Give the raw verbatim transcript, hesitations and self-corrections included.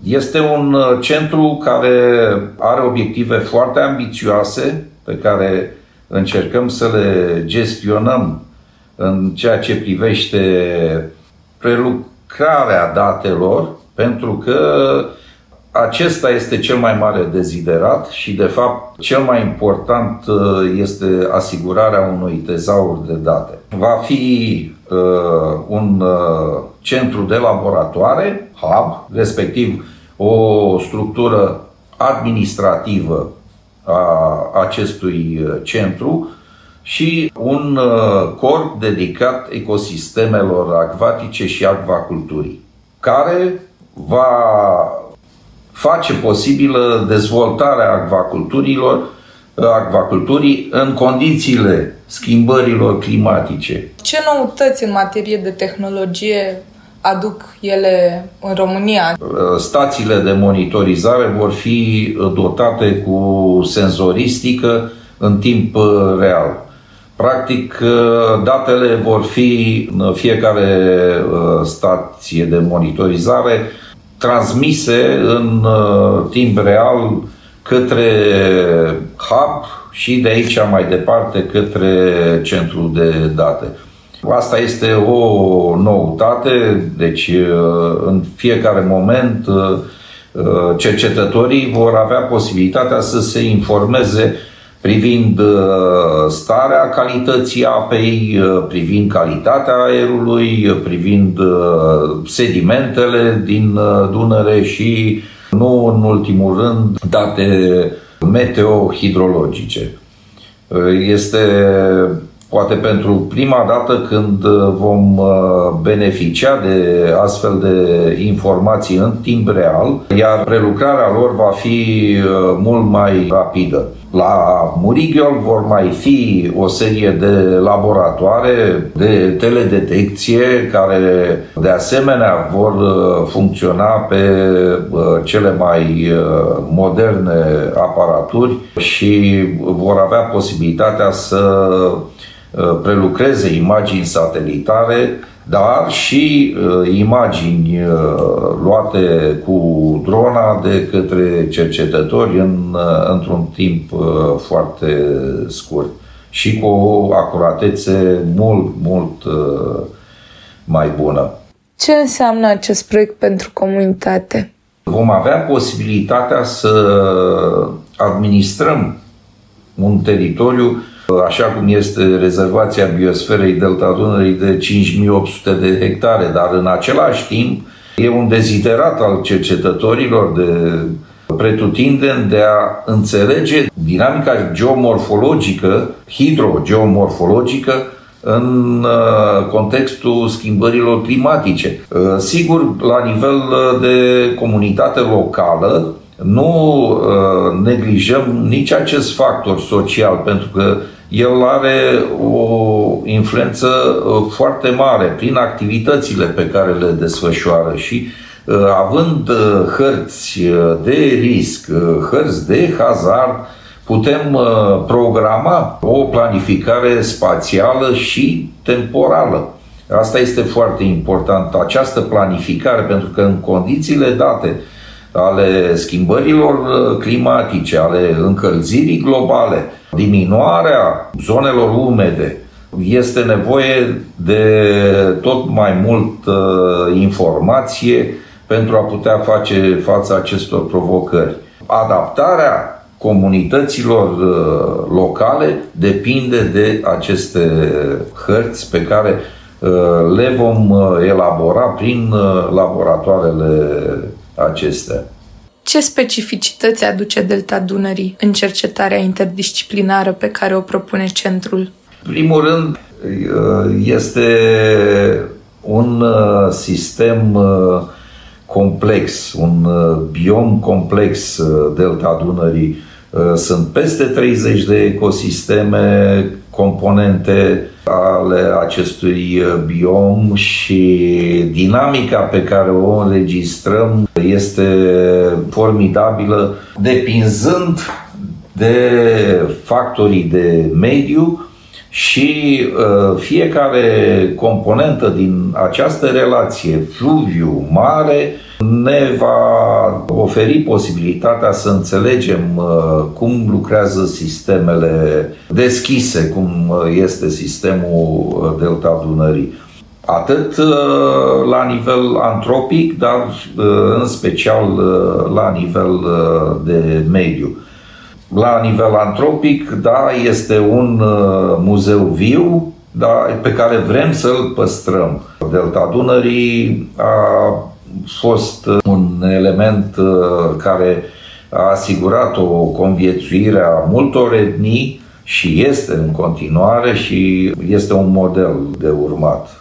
Este un centru care are obiective foarte ambițioase pe care încercăm să le gestionăm în ceea ce privește prelucrarea datelor, pentru că acesta este cel mai mare deziderat și, de fapt, cel mai important este asigurarea unui tezaur de date. Va fi uh, un uh, centru de laboratoare, hub, respectiv o structură administrativă a acestui centru și un uh, corp dedicat ecosistemelor acvatice și acvaculturii, care va face posibilă dezvoltarea acvaculturilor, acvaculturii în condițiile schimbărilor climatice. Ce noutăți în materie de tehnologie aduc ele în România? Stațiile de monitorizare vor fi dotate cu senzoristică în timp real. Practic, datele vor fi în fiecare stație de monitorizare transmise în timp real către hub și de aici mai departe către centrul de date. Asta este o noutate, deci în fiecare moment cercetătorii vor avea posibilitatea să se informeze privind starea calității apei, privind calitatea aerului, privind sedimentele din Dunăre și, nu în ultimul rând, date meteo-hidrologice. Este poate pentru prima dată când vom beneficia de astfel de informații în timp real, iar prelucrarea lor va fi mult mai rapidă. La Murighiol vor mai fi o serie de laboratoare de teledetecție care de asemenea vor funcționa pe cele mai moderne aparaturi și vor avea posibilitatea să prelucreze imagini satelitare, dar și uh, imagini uh, luate cu drona de către cercetători în, uh, într-un timp uh, foarte scurt și cu o acuratețe mult, mult uh, mai bună. Ce înseamnă acest proiect pentru comunitate? Vom avea posibilitatea să administrăm un teritoriu așa cum este rezervația biosferei Delta Dunării de cinci mii opt sute de hectare, dar în același timp e un deziderat al cercetătorilor de pretutindeni de a înțelege dinamica geomorfologică, hidrogeomorfologică în contextul schimbărilor climatice. Sigur, la nivel de comunitate locală, nu uh, neglijăm nici acest factor social, pentru că el are o influență uh, foarte mare prin activitățile pe care le desfășoară și uh, având uh, hărți de risc, uh, hărți de hazard, putem uh, programa o planificare spațială și temporală. Asta este foarte important, această planificare, pentru că în condițiile date ale schimbărilor climatice, ale încălzirii globale, diminuarea zonelor umede, este nevoie de tot mai mult uh, informație pentru a putea face față acestor provocări. Adaptarea comunităților uh, locale depinde de aceste hărți pe care uh, le vom uh, elabora prin uh, laboratoarele acestea. Ce specificități aduce Delta Dunării în cercetarea interdisciplinară pe care o propune centrul? Primul rând, este un sistem complex, un biom complex Delta Dunării. Sunt peste treizeci de ecosisteme componente ale acestui biom și dinamica pe care o înregistrăm este formidabilă, depinzând de factorii de mediu, Și uh, fiecare componentă din această relație, fluviu, mare, ne va oferi posibilitatea să înțelegem uh, cum lucrează sistemele deschise, cum este sistemul Delta Dunării. Atât uh, la nivel antropic, dar uh, în special uh, la nivel uh, de mediu. La nivel antropic, da, este un uh, muzeu viu, da, pe care vrem să-l păstrăm. Delta Dunării a fost un element uh, care a asigurat o conviețuire a multor etnii și este în continuare și este un model de urmat.